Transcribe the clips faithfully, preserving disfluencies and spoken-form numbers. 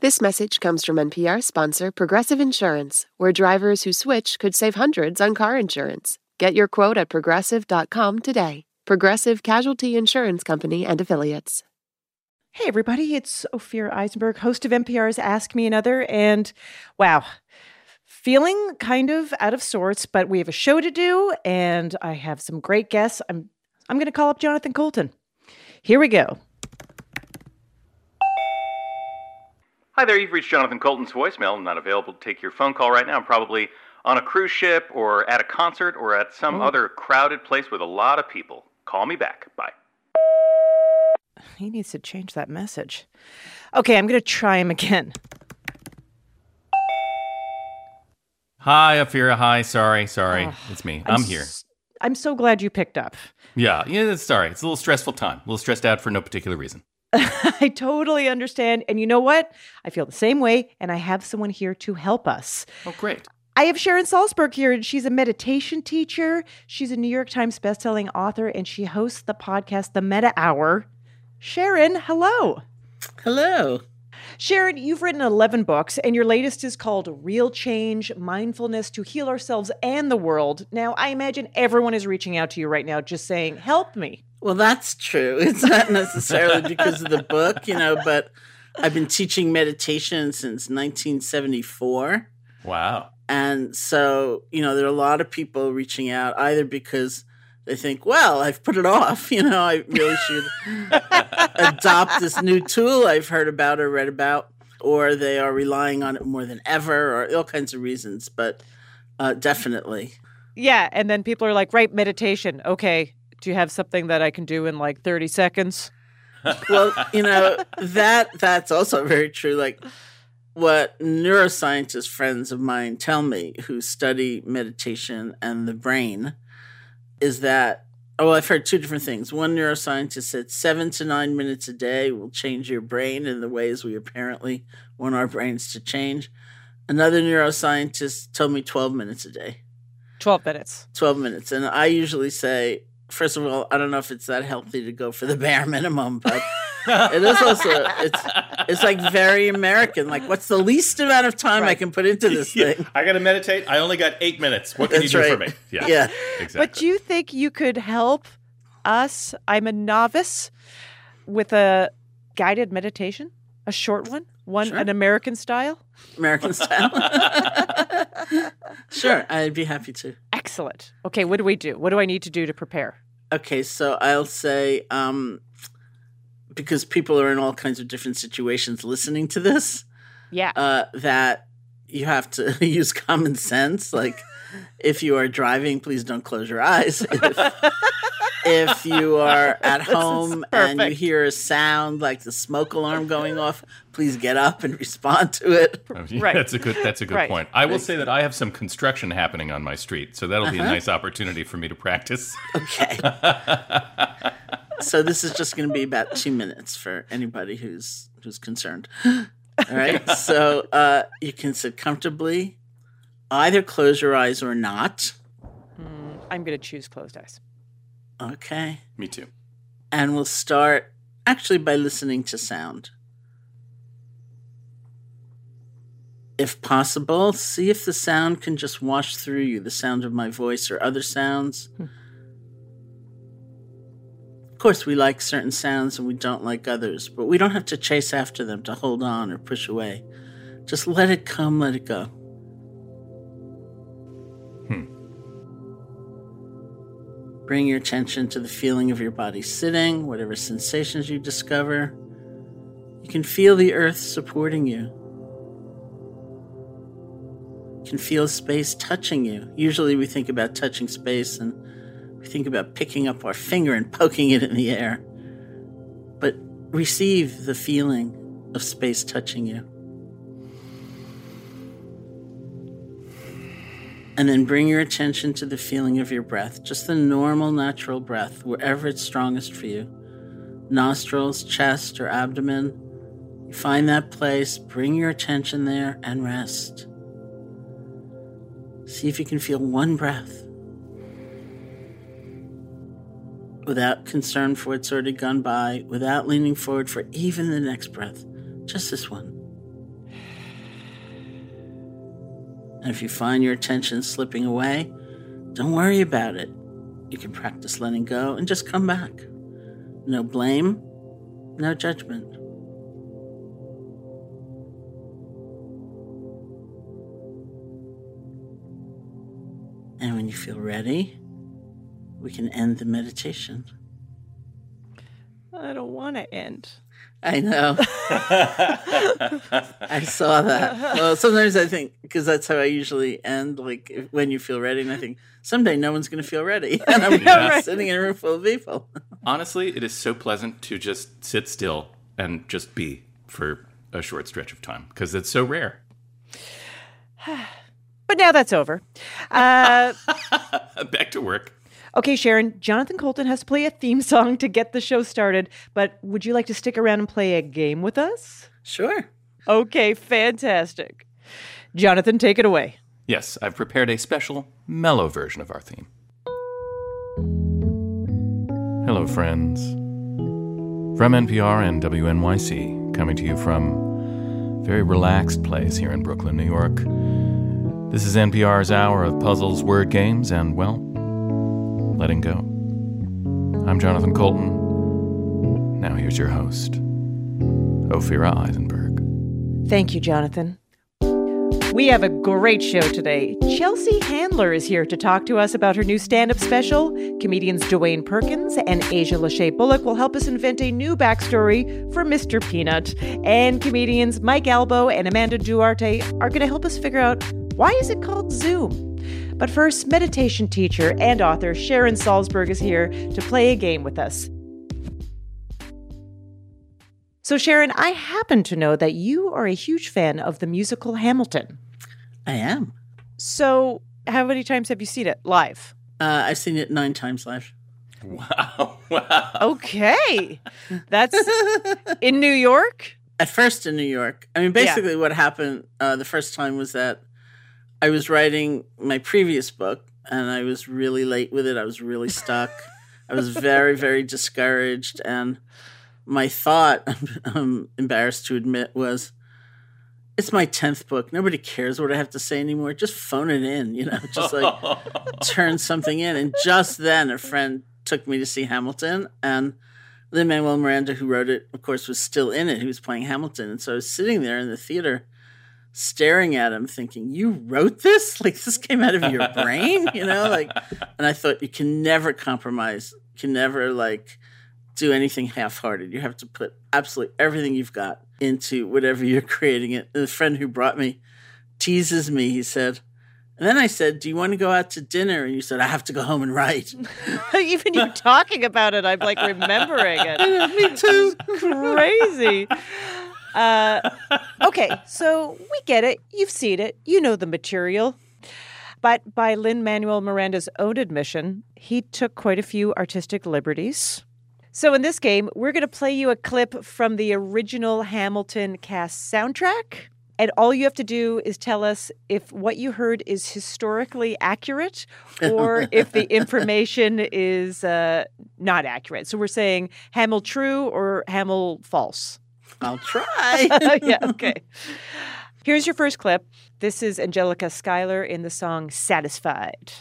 This message comes from N P R sponsor Progressive Insurance, where drivers who switch could save hundreds on car insurance. Get your quote at progressive dot com today. Progressive Casualty Insurance Company and Affiliates. Hey, everybody, it's Ophira Eisenberg, host of N P R's Ask Me Another, and wow, feeling kind of out of sorts, but we have a show to do, and I have some great guests. I'm I'm going to call up Jonathan Coulton. Here we go. Hi there, you've reached Jonathan Coulton's voicemail. I'm not available to take your phone call right now. I'm probably on a cruise ship or at a concert or at some oh. other crowded place with a lot of people. Call me back. Bye. He needs to change that message. Okay, I'm going to try him again. Hi, Ophira. Hi. Sorry, sorry. Oh, it's me. I'm, I'm here. S- I'm so glad you picked up. Yeah, yeah, it's sorry. It's a little stressful time. A little stressed out for no particular reason. I totally understand. And you know what? I feel the same way, and I have someone here to help us. Oh, great. I have Sharon Salzberg here, and she's a meditation teacher. She's a New York Times bestselling author, and she hosts the podcast, The Metta Hour. Sharon, hello. Hello. Sharon, you've written eleven books, and your latest is called Real Change, Mindfulness to Heal Ourselves and the World. Now, I imagine everyone is reaching out to you right now just saying, help me. Well, that's true. It's not necessarily because of the book, you know, but I've been teaching meditation since nineteen seventy-four. Wow. And so, you know, there are a lot of people reaching out either because they think, well, I've put it off, you know, I really should adopt this new tool I've heard about or read about, or they are relying on it more than ever, or all kinds of reasons, but uh, definitely. Yeah, and then people are like, right, meditation, okay. Do you have something that I can do in like thirty seconds? Well, you know, that that's also very true. Like what neuroscientist friends of mine tell me who study meditation and the brain is that, oh, I've heard two different things. One neuroscientist said seven to nine minutes a day will change your brain in the ways we apparently want our brains to change. Another neuroscientist told me twelve minutes a day. twelve minutes. twelve minutes. And I usually say, first of all, I don't know if it's that healthy to go for the bare minimum, but it is also, it's it's like very American. Like, what's the least amount of time right. I can put into this yeah. thing? I got to meditate. I only got eight minutes. What can That's you do right. for me? Yeah. yeah, exactly. But do you think you could help us? I'm a novice with a guided meditation, a short one, one sure. an American style? American style. Sure, I'd be happy to. Excellent. Okay, what do we do? What do I need to do to prepare? Okay, so I'll say, um, because people are in all kinds of different situations listening to this, yeah, uh, that you have to use common sense. Like, if you are driving, please don't close your eyes. If, if you are at home and you hear a sound like the smoke alarm going off, please get up and respond to it. Right. That's a good That's a good right. point. I will say that I have some construction happening on my street, so that'll be uh-huh. a nice opportunity for me to practice. Okay. So this is just going to be about two minutes for anybody who's who's concerned. All right. So uh, you can sit comfortably, either close your eyes or not. Mm, I'm going to choose closed eyes. Okay. Me too. And we'll start actually by listening to sound. If possible, see if the sound can just wash through you, the sound of my voice or other sounds. Hmm. Of course, we like certain sounds and we don't like others, but we don't have to chase after them to hold on or push away. Just let it come, let it go. Hmm. Bring your attention to the feeling of your body sitting, whatever sensations you discover. You can feel the earth supporting you. You can feel space touching you. Usually we think about touching space and we think about picking up our finger and poking it in the air. But receive the feeling of space touching you. And then bring your attention to the feeling of your breath, just the normal, natural breath, wherever it's strongest for you. Nostrils, chest, or abdomen. You find that place, bring your attention there, and rest. See if you can feel one breath without concern for what's already gone by, without leaning forward for even the next breath. Just this one. And if you find your attention slipping away, don't worry about it. You can practice letting go and just come back. No blame, no judgment. And when you feel ready, we can end the meditation. I don't want to end. I know. I saw that. Well, sometimes I think, because that's how I usually end, like if, when you feel ready, and I think, someday no one's going to feel ready. And I'm Yeah. right. sitting in a room full of people. Honestly, it is so pleasant to just sit still and just be for a short stretch of time because it's so rare. But now that's over. Uh, Back to work. okay, Sharon, Jonathan Coulton has to play a theme song to get the show started, but would you like to stick around and play a game with us? Sure. Okay, fantastic. Jonathan, take it away. Yes, I've prepared a special, mellow version of our theme. Hello, friends. From N P R and W N Y C, coming to you from a very relaxed place here in Brooklyn, New York. This is N P R's hour of puzzles, word games, and, well, letting go. I'm Jonathan Coulton. Now here's your host, Ophira Eisenberg. Thank you, Jonathan. We have a great show today. Chelsea Handler is here to talk to us about her new stand-up special. Comedians Dwayne Perkins and Asia Lachey Bullock will help us invent a new backstory for Mister Peanut. And comedians Mike Albo and Amanda Duarte are going to help us figure out why is it called Zoom. But first, meditation teacher and author Sharon Salzberg is here to play a game with us. So, Sharon, I happen to know that you are a huge fan of the musical Hamilton. I am. So, how many times have you seen it live? Uh, I've seen it nine times live. Wow, wow. Okay. That's in New York? At first in New York. I mean, basically what happened uh, the first time was that I was writing my previous book, and I was really late with it. I was really stuck. I was very, very discouraged, and my thought, I'm embarrassed to admit, was, it's my tenth book. Nobody cares what I have to say anymore. Just phone it in, you know, just like turn something in. And just then a friend took me to see Hamilton, and Lin-Manuel Miranda, who wrote it, of course, was still in it. He was playing Hamilton. And so I was sitting there in the theater staring at him thinking, you wrote this? Like, this came out of your brain, you know? Like, and I thought, you can never compromise. You can never, like, do anything half-hearted. You have to put absolutely everything you've got into whatever you're creating it. And the friend who brought me teases me. He said, and then I said, do you want to go out to dinner? And you said, I have to go home and write. Even you talking about it, I'm like remembering it. Me too. Crazy. Uh, okay, so we get it. You've seen it. You know the material. But by Lin-Manuel Miranda's own admission, he took quite a few artistic liberties. So in this game, we're going to play you a clip from the original Hamilton cast soundtrack. And all you have to do is tell us if what you heard is historically accurate or if the information is uh, not accurate. So we're saying Hamil true or Hamil false. I'll try. Yeah, okay. Here's your first clip. This is Angelica Schuyler in the song Satisfied.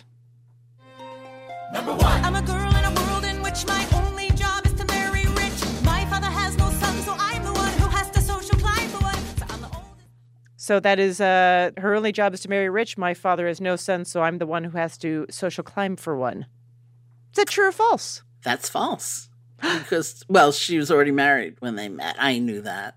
Number one. I'm a girl in a world in which my only job is to marry rich. My father has no son, so I'm the one who has to social climb for one. So I'm the oldest. So that is uh, her only job is to marry rich. My father has no son, so I'm the one who has to social climb for one. Is that true or false? That's false. Because, well, she was already married when they met. I knew that.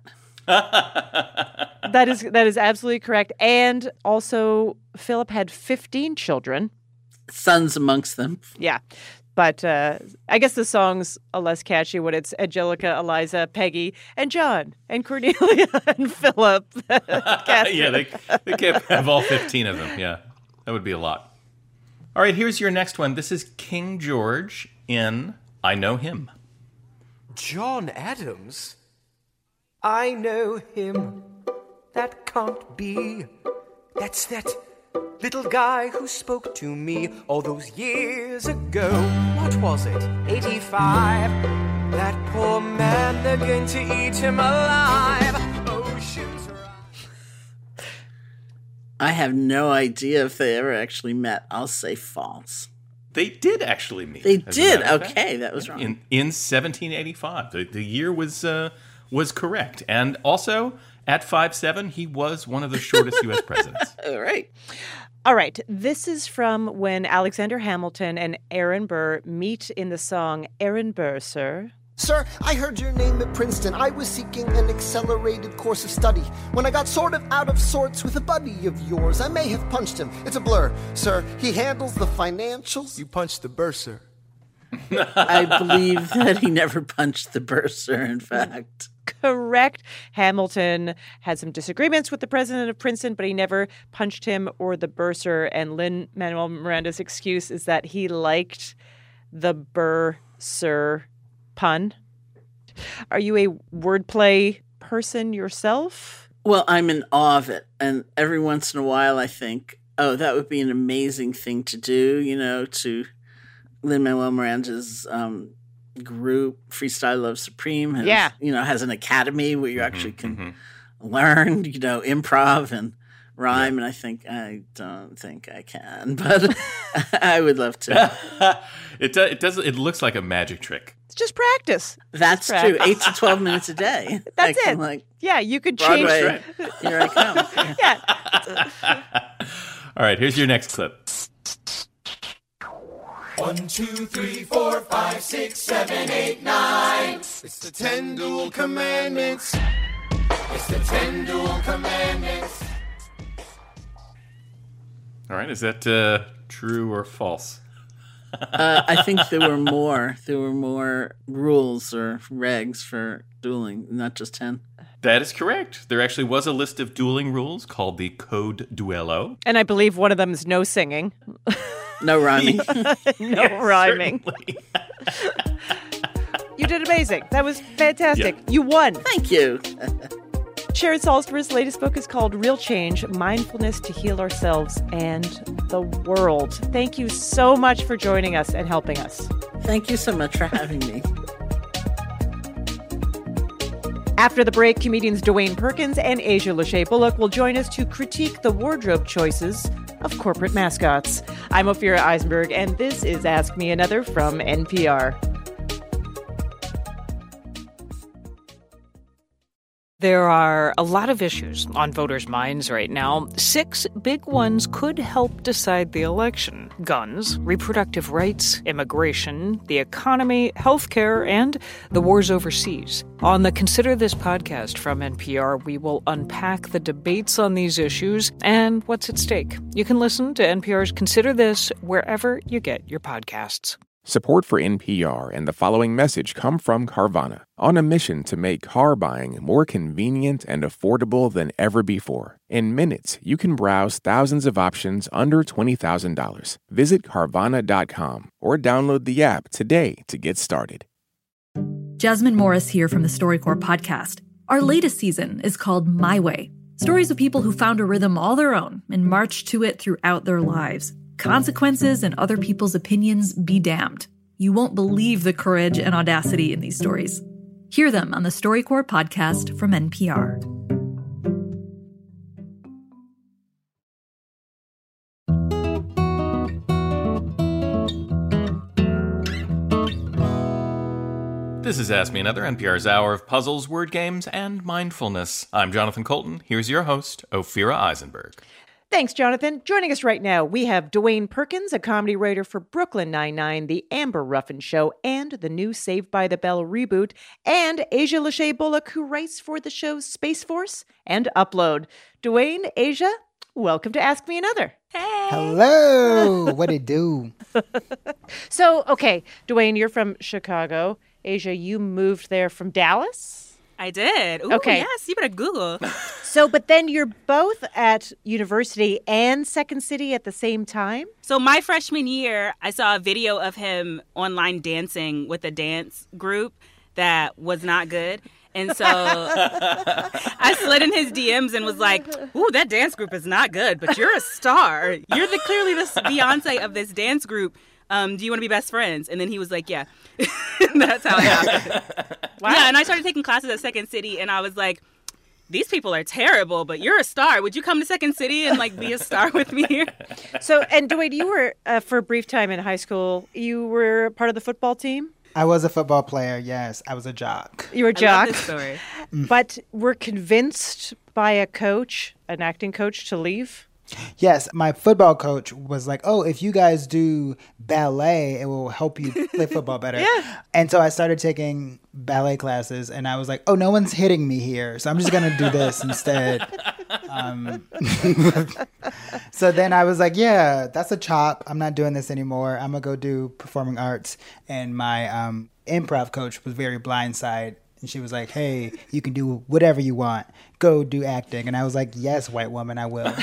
That is that is absolutely correct. And also, Philip had fifteen children. Sons amongst them. Yeah. But uh, I guess the song's a less catchy when it's Angelica, Eliza, Peggy, and John, and Cornelia, and Philip. Yeah, they, they can't have all fifteen of them. Yeah, that would be a lot. All right, here's your next one. This is King George in I Know Him. John Adams? I know him. That can't be. That's that little guy who spoke to me all those years ago. What was it? eighty-five. That poor man, they're going to eat him alive. Oceans I have no idea if they ever actually met. I'll say false. They did actually meet. They did. Okay, that was wrong. In in seventeen eighty-five, the the year was uh, was correct, and also at five seven, he was one of the shortest U S presidents. All right. All right. This is from when Alexander Hamilton and Aaron Burr meet in the song Aaron Burr, Sir. Sir, I heard your name at Princeton. I was seeking an accelerated course of study. When I got sort of out of sorts with a buddy of yours, I may have punched him. It's a blur. Sir, he handles the financials. You punched the bursar. I believe that he never punched the bursar, in fact. Correct. Hamilton had some disagreements with the president of Princeton, but he never punched him or the bursar. And Lin-Manuel Miranda's excuse is that he liked the bursar pun. Are you a wordplay person yourself? Well, I'm in awe of it. And every once in a while I think, oh, that would be an amazing thing to do, you know, to Lin-Manuel Miranda's um, group, Freestyle Love Supreme, has, yeah. you know, has an academy where you Mm-hmm, actually can mm-hmm. learn, you know, improv and rhyme. Yeah. And I think, I don't think I can, but I would love to. it, do, it does. It looks like a magic trick. It's just practice. That's just true. practice. Eight to twelve minutes a day. That's I it. Like, yeah, you could change. Broadway, here I come. Yeah. All right, here's your next clip. One, two, three, four, five, six, seven, eight, nine. It's the ten dual commandments. It's the ten dual commandments. All right, is that uh, true or false? uh, I think there were more. There were more rules or regs for dueling, not just ten. That is correct. There actually was a list of dueling rules called the Code Duello. And I believe one of them is no singing. No rhyming. no yeah, rhyming. You did amazing. That was fantastic. Yeah. You won. Thank you. Sharon Salzberg's latest book is called Real Change, Mindfulness to Heal Ourselves and the World. Thank you so much for joining us and helping us. Thank you so much for having me. After the break, comedians Dwayne Perkins and Asia Lachey Bullock will join us to critique the wardrobe choices of corporate mascots. I'm Ophira Eisenberg, and this is Ask Me Another from N P R. There are a lot of issues on voters' minds right now. Six big ones could help decide the election: guns, reproductive rights, immigration, the economy, healthcare, and the wars overseas. On the Consider This podcast from N P R, we will unpack the debates on these issues and what's at stake. You can listen to N P R's Consider This wherever you get your podcasts. Support for N P R and the following message come from Carvana, on a mission to make car buying more convenient and affordable than ever before. In minutes, you can browse thousands of options under twenty thousand dollars. Visit Carvana dot com or download the app today to get started. Jasmine Morris here from the StoryCorps podcast. Our latest season is called My Way. Stories of people who found a rhythm all their own and marched to it throughout their lives. Consequences and other people's opinions be damned. You won't believe the courage and audacity in these stories. Hear them on the StoryCorps podcast from N P R. This is Ask Me Another, N P R's hour of puzzles, word games, and mindfulness. I'm Jonathan Colton. Here's your host, Ophira Eisenberg. Thanks, Jonathan. Joining us right now, we have Dwayne Perkins, a comedy writer for Brooklyn Nine-Nine, The Amber Ruffin Show, and the new Saved by the Bell reboot, and Asia Lachey Bullock, who writes for the shows Space Force and Upload. Dwayne, Asia, welcome to Ask Me Another. Hey. Hello. What it do? So, okay, Dwayne, you're from Chicago. Asia, you moved there from Dallas? I did. Ooh, okay. Yes, you better Google. So, but then you're both at university and Second City at the same time? So my freshman year, I saw a video of him online dancing with a dance group that was not good. And so I slid in his D Ms and was like, ooh, that dance group is not good, but you're a star. You're the clearly the Beyonce of this dance group. Um, do you want to be best friends? And then he was like, yeah. That's how it happened. Wow. Yeah, and I started taking classes at Second City, and I was like, these people are terrible, but you're a star. Would you come to Second City and like be a star with me here? So, and Dwayne, you were, uh, for a brief time in high school, you were part of the football team? I was a football player, yes. I was a jock. You were a I jock? love this story. But were convinced by a coach, an acting coach, to leave? Yes, my football coach was like, oh, if you guys do ballet, it will help you play football better. Yeah. And so I started taking ballet classes, and I was like, oh, no one's hitting me here, so I'm just going to do this instead. Um, so then I was like, yeah, that's a chop. I'm not doing this anymore. I'm going to go do performing arts. And my um, improv coach was very blindside. And she was like, hey, you can do whatever you want. Go do acting. And I was like, yes, white woman, I will.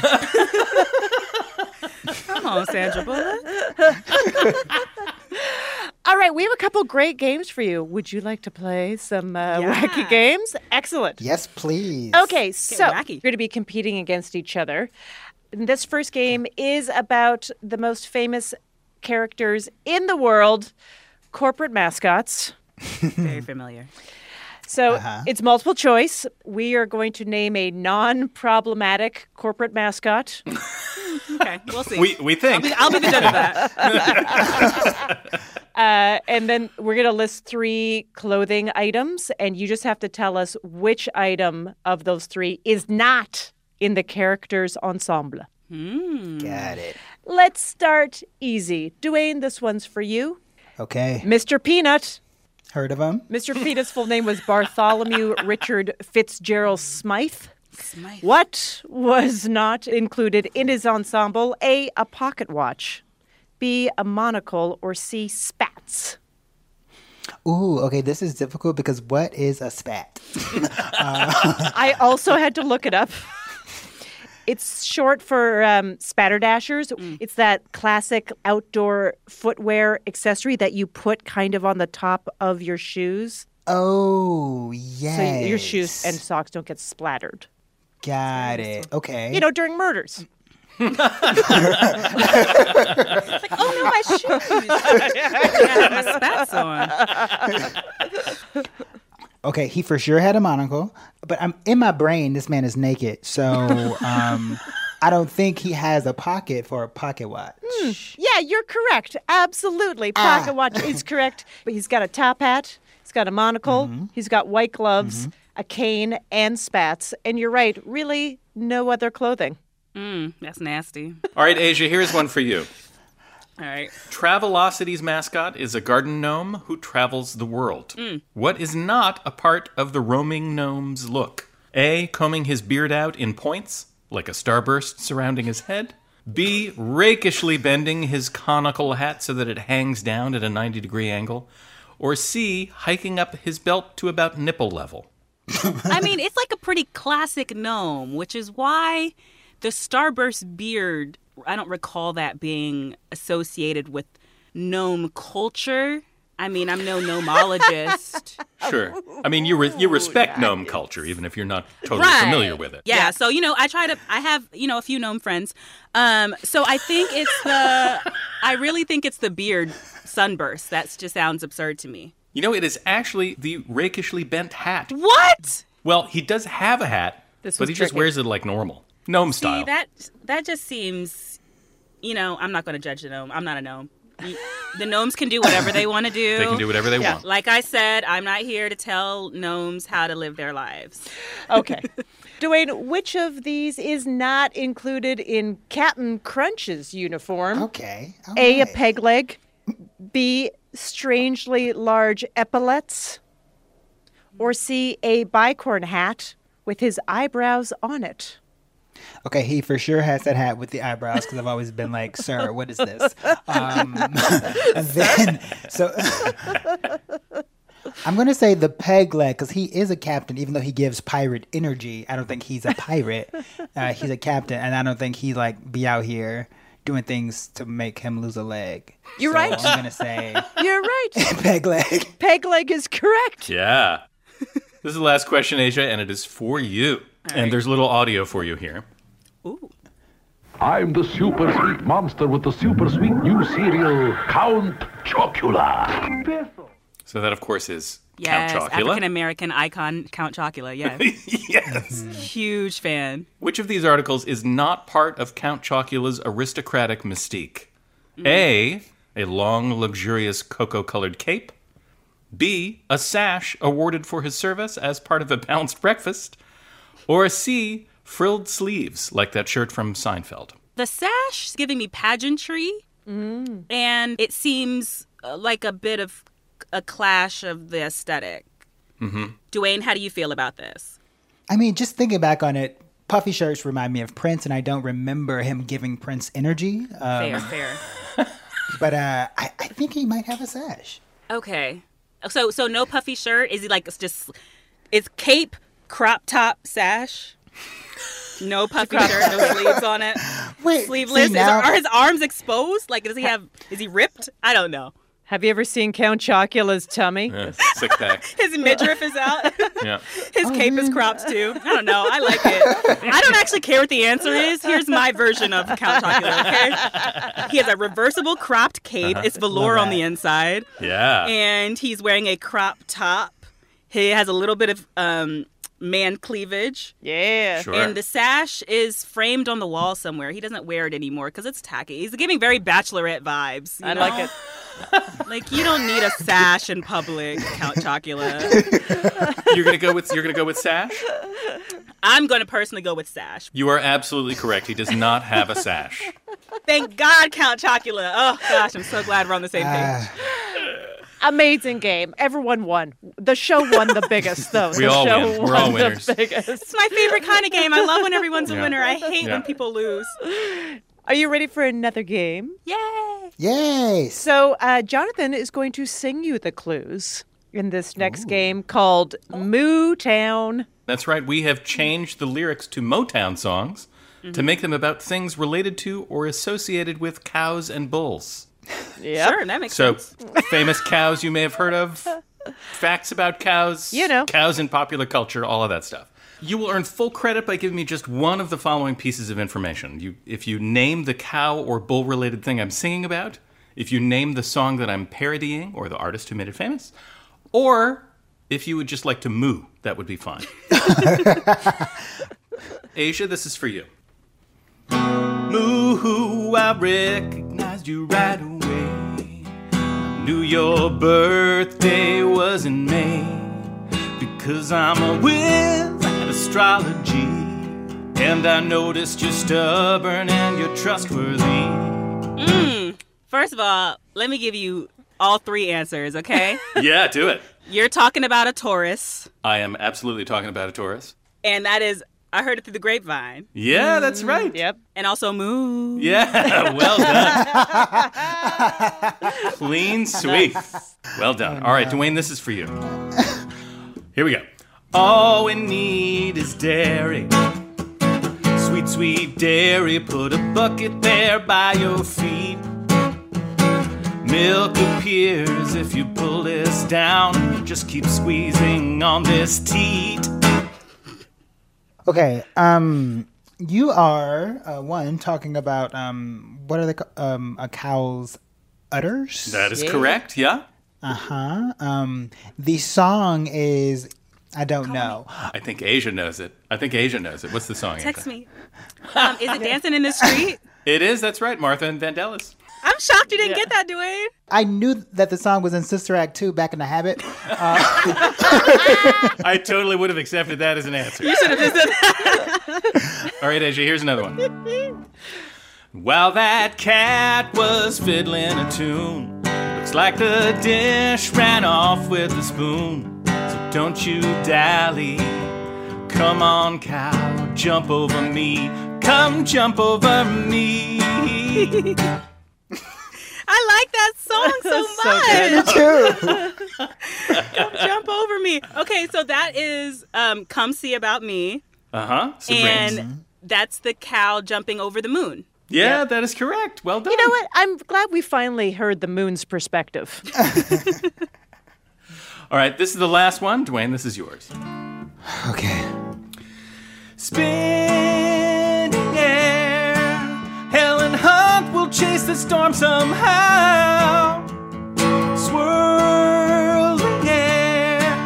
Come on, Sandra Bullock. All right, we have a couple great games for you. Would you like to play some uh, Yeah. wacky games? Excellent. Yes, please. Okay, so wacky. you're going to be competing against each other. And this first game is about the most famous characters in the world, corporate mascots. Very familiar. So Uh-huh. it's multiple choice. We are going to name a non-problematic corporate mascot. Okay, we'll see. We we think. I'll be, I'll be the judge of that. Uh, and then we're going to list three clothing items, and you just have to tell us which item of those three is not in the character's ensemble. Got it. Let's start easy. Dwayne, this one's for you. Okay. Mister Peanut. Heard of him? Mister Peanut's full name was Bartholomew Richard Fitzgerald Smythe. Smythe. What was not included in his ensemble? A, a pocket watch. B, a monocle. Or C, spats. Ooh, okay, this is difficult because what is a spat? I also had to look it up. It's short for um, spatterdashers. It's that classic outdoor footwear accessory that you put kind of on the top of your shoes. Oh, yes. So your shoes and socks don't get splattered. Got it. Okay. You know, during murders. Like, oh no, my shoes. I have my spats on. Okay, he for sure had a monocle, but I'm in my brain, this man is naked, so um, I don't think he has a pocket for a pocket watch. Mm, yeah, you're correct. Absolutely. Pocket Ah. watch is correct. But he's got a top hat. He's got a monocle. Mm-hmm. He's got white gloves, a cane, and spats. And you're right, really no other clothing. Mm, that's nasty. All right, Asia, here's one for you. All right. Travelocity's mascot is a garden gnome who travels the world. Mm. What is not a part of the roaming gnome's look? A, combing his beard out in points, like a starburst surrounding his head. B, rakishly bending his conical hat so that it hangs down at a ninety degree angle. Or C, hiking up his belt to about nipple level. I mean, it's like a pretty classic gnome, which is why the starburst beard, I don't recall that being associated with gnome culture. I mean, I'm no gnomologist. Sure. I mean, you re- you respect gnome culture, even if you're not totally Right. familiar with it. Yeah, so, you know, I try to, I have, you know, a few gnome friends. Um, so I think it's the, I really think it's the beard sunburst. That just sounds absurd to me. You know, it is actually the rakishly bent hat. What? Well, he does have a hat, This but was he just tricky. wears it like normal. Gnome style. See, that, that just seems, you know, I'm not going to judge the gnome. I'm not a gnome. You- The gnomes can do whatever they want to do. They can do whatever they Yeah. want. Like I said, I'm not here to tell gnomes how to live their lives. Okay. Dwayne, which of these is not included in Captain Crunch's uniform? Okay. all A, a right. peg leg. B, strangely large epaulets. Or C, a bicorn hat with his eyebrows on it. Okay, he for sure has that hat with the eyebrows because I've always been like, sir, what is this? Um, and then, so I'm going to say the peg leg because he is a captain, even though he gives pirate energy. I don't think he's a pirate. Uh, he's a captain, and I don't think he like be out here doing things to make him lose a leg. You're So right. I'm going to say You're right. peg leg. Peg leg is correct. Yeah. This is the last question, Asia, and it is for you. And there's a little audio for you here. Ooh. I'm the super sweet monster with the super sweet new cereal, Count Chocula. So that, of course, is Yes, Count Chocula. African American icon Count Chocula. Yes. Yes. Huge fan. Which of these articles is not part of Count Chocula's aristocratic mystique? Mm. A, a long, luxurious cocoa-colored cape. B, a sash awarded for his service as part of a balanced breakfast. Or C, frilled sleeves, like that shirt from Seinfeld. The sash is giving me pageantry, Mm. and it seems uh, like a bit of a clash of the aesthetic. Mm-hmm. Dwayne, how do you feel about this? I mean, just thinking back on it, puffy shirts remind me of Prince, and I don't remember him giving Prince energy. Um, Fair, fair. But uh, I, I think he might have a sash. Okay. So so no puffy shirt? Is he like, it's just, it's cape, crop top, sash? No puffy shirt, no sleeves on it? Wait, Sleeveless? see, now- Is, are his arms exposed? Like, does he have, is he ripped? I don't know. Have you ever seen Count Chocula's tummy? Yeah, six pack. His midriff is out. Yeah. His cape is cropped too. I don't know. I like it. I don't actually care what the answer is. Here's my version of Count Chocula, okay? He has a reversible cropped cape. Uh-huh. It's velour Love on that. the inside. Yeah. And he's wearing a crop top. He has a little bit of um, man cleavage. Yeah. Sure. And the sash is framed on the wall somewhere. He doesn't wear it anymore because it's tacky. He's giving very bachelorette vibes. You I know? like it. Like, you don't need a sash in public, Count Chocula. You're gonna go with you're gonna go with sash? I'm going to personally go with sash. You are absolutely correct. He does not have a sash. Thank God, Count Chocula. Oh, gosh, I'm so glad we're on the same page. Amazing game. Everyone won. The show won the biggest, though. We the all show win. We're won all the winners. biggest. It's my favorite kind of game. I love when everyone's a Yeah. winner. I hate Yeah. when people lose. Are you ready for another game? Yay! Yay! So, uh, Jonathan is going to sing you the clues in this next game called Moo Town. That's right. We have changed the lyrics to Motown songs to make them about things related to or associated with cows and bulls. Yeah. Sure, that makes So, sense. famous cows you may have heard of, facts about cows, You know. cows in popular culture, all of that stuff. You will earn full credit by giving me just one of the following pieces of information. You, if you name the cow or bull-related thing I'm singing about, if you name the song that I'm parodying or the artist who made it famous, or if you would just like to moo, that would be fine. Asia, this is for you. Moo, I recognized you right away. I knew your birthday was in May, because I'm a whiz at astrology, and I noticed you're stubborn and you're trustworthy. Mm. First of all, let me give you all three answers, okay? Yeah, do it. You're talking about a Taurus, I am absolutely talking about a Taurus. and that is, I heard it through the grapevine. Yeah, that's right. Yep. And also moo. Yeah, well done. Clean sweep. Well done. All right, Dwayne, this is for you. Here we go. All we need is dairy. Sweet, sweet dairy. Put a bucket there by your feet. Milk appears if you pull this down. Just keep squeezing on this teat. Okay, um, you are uh, one talking about um, what are the ca- um a cow's udders? That is correct, yeah. Uh huh. Um, the song is I don't know. I think Asia knows it. I think Asia knows it. What's the song? Text Asia? me. Um, is it Dancing in the Street? It is, that's right, Martha and Vandellas. I'm shocked you didn't get that, Dwayne. I knew that the song was in Sister Act two, Back in the Habit. Uh, I totally would have accepted that as an answer. You should have just said that. All right, Asia, here's another one. While that cat was fiddling a tune, looks like the dish ran off with the spoon. So don't you dally. Come on, cow, jump over me. Come jump over me. I like that song so much. Me too. Come jump over me. Okay, so that is um, Come See About Me. Uh-huh. Some and rings. that's the cow jumping over the moon. Yeah, Yep. that is correct. Well done. You know what? I'm glad we finally heard the moon's perspective. All right, this is the last one. Dwayne, this is yours. Okay. Spinning air, Helen Hunt will chase the storm somehow. Swirling air,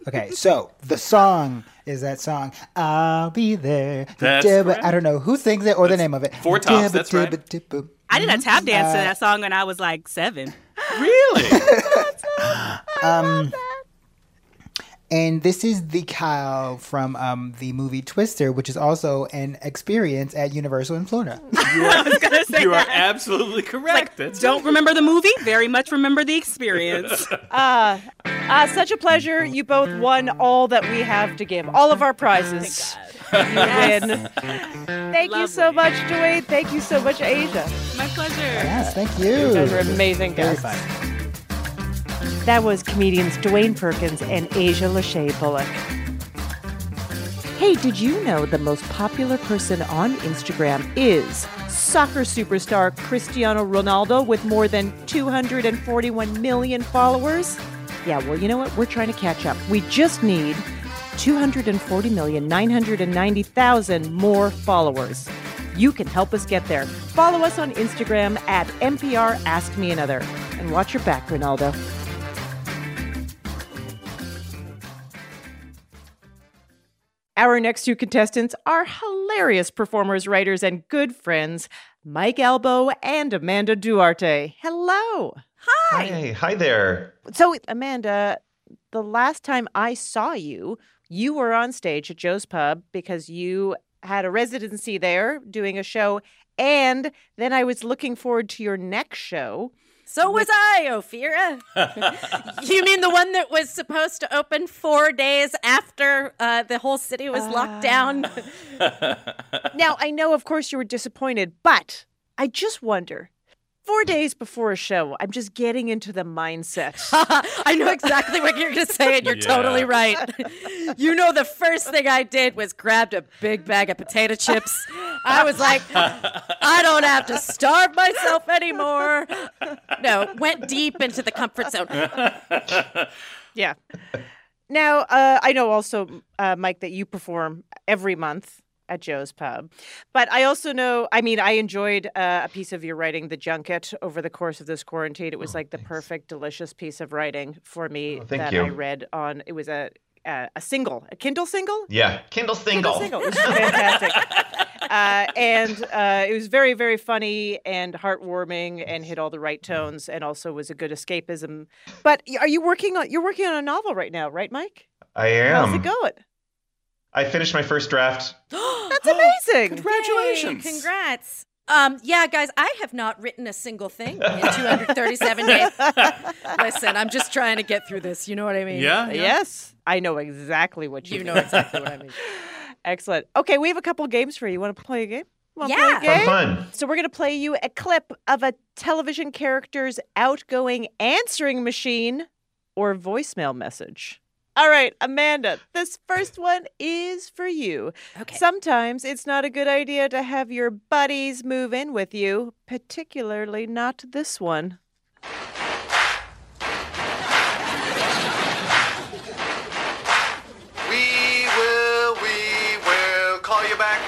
Okay, so the song is that song, I'll Be There. That's Dibba- correct. I don't know who sings it or the name of it. Four Tops, Dibba- that's right. dibba- dibba. I did a tap dance Uh, to that song when I was like seven. Really? Um, and this is the cow from um, the movie Twister, which is also an experience at Universal in Florida. I was gonna say You are that. absolutely correct. That's Don't remember the movie, very much remember the experience. Uh, uh, such a pleasure. You both won all that we have to give, all of our prizes. You win. Thank you so much, Dwayne. Thank you so much, Asia. My pleasure. Yes, thank you. You guys are amazing Very guests. fun. That was comedians Dwayne Perkins and Asia Lachey Bullock. Hey, did you know the most popular person on Instagram is soccer superstar Cristiano Ronaldo with more than two hundred forty-one million followers? Yeah, well, you know what? We're trying to catch up. We just need two hundred forty million nine hundred ninety thousand more followers. You can help us get there. Follow us on Instagram at N P R Ask Me Another. And watch your back, Ronaldo. Our next two contestants are hilarious performers, writers, and good friends, Mike Albo and Amanda Duarte. Hello. Hi. Hi, hi there. So, Amanda, the last time I saw you, you were on stage at Joe's Pub because you had a residency there doing a show, and then I was looking forward to your next show. So was I, Ophira. You mean the one that was supposed to open four days after uh, the whole city was uh... locked down? Now, I know, of course, you were disappointed, but I just wonder, four days before a show, I'm just getting into the mindset. I know exactly what you're going to say, and you're Yeah. totally right. You know, the first thing I did was grabbed a big bag of potato chips. I was like, I don't have to starve myself anymore. No, went deep into the comfort zone. Yeah. Now, uh, I know also, uh, Mike, that you perform every month at Joe's Pub. But I also know, I mean, I enjoyed uh, a piece of your writing, The Junket, over the course of this quarantine. It was oh, like the thanks. perfect, delicious piece of writing for me oh, thank that you. I read on, it was a uh, a single, a Kindle single? Yeah, Kindle single. Kindle single. It was fantastic. uh, and uh, it was very, very funny and heartwarming and hit all the right tones and also was a good escapism. But are you working on, you're working on a novel right now, right, Mike? I am. How's it going? I finished my first draft. That's amazing. Congratulations. Yay, congrats. Um, yeah, guys, I have not written a single thing in two hundred thirty-seven days. Listen, I'm just trying to get through this. You know what I mean? Yeah. yeah. Yes. I know exactly what you, you mean. know exactly what I mean. Excellent. Okay, we have a couple games for you. Want to play a game? Wanna Yeah. play a game? Fun, fun. So we're going to play you a clip of a television character's outgoing answering machine or voicemail message. All right, Amanda, this first one is for you. Okay. Sometimes it's not a good idea to have your buddies move in with you, particularly not this one. We will, we will call you back.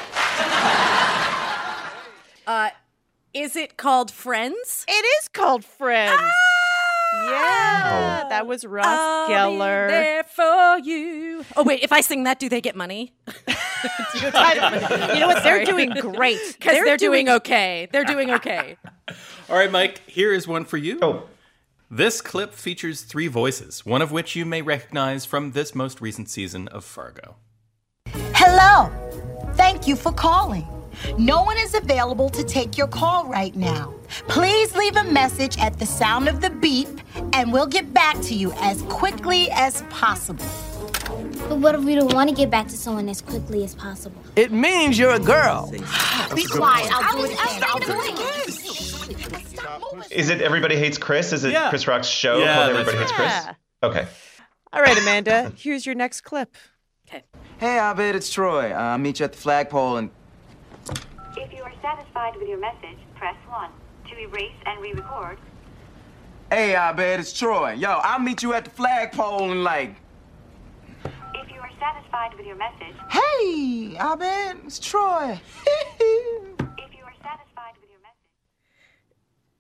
Uh, is it called Friends? It is called Friends. Ah! Yeah, that was Ross I'll Geller. Be there for you. Oh wait, if I sing that, do they get money? you, know, you know what? They're doing great. Because they're, they're doing, doing okay. They're doing okay. All right, Mike, here is one for you. Oh. This clip features three voices, one of which you may recognize from this most recent season of Fargo. Hello. Thank you for calling. No one is available to take your call right now. Please leave a message at the sound of the beep, and we'll get back to you as quickly as possible. But what if we don't want to get back to someone as quickly as possible? It means you're a girl. Be quiet. I'll do it again. I'll do it again. Is it Everybody Hates Chris? Is it Yeah. Chris Rock's show Yeah, called that's Everybody Hates Chris? Yeah. Okay. All right, Amanda, here's your next clip. Okay. Hey, Abed, it's Troy. Uh, I'll meet you at the flagpole and... If you are satisfied with your message, press one. To erase and re-record. Hey, Abed, it's Troy. Yo, I'll meet you at the flagpole and like... If you are satisfied with your message... Hey, Abed, it's Troy. If you are satisfied with your message...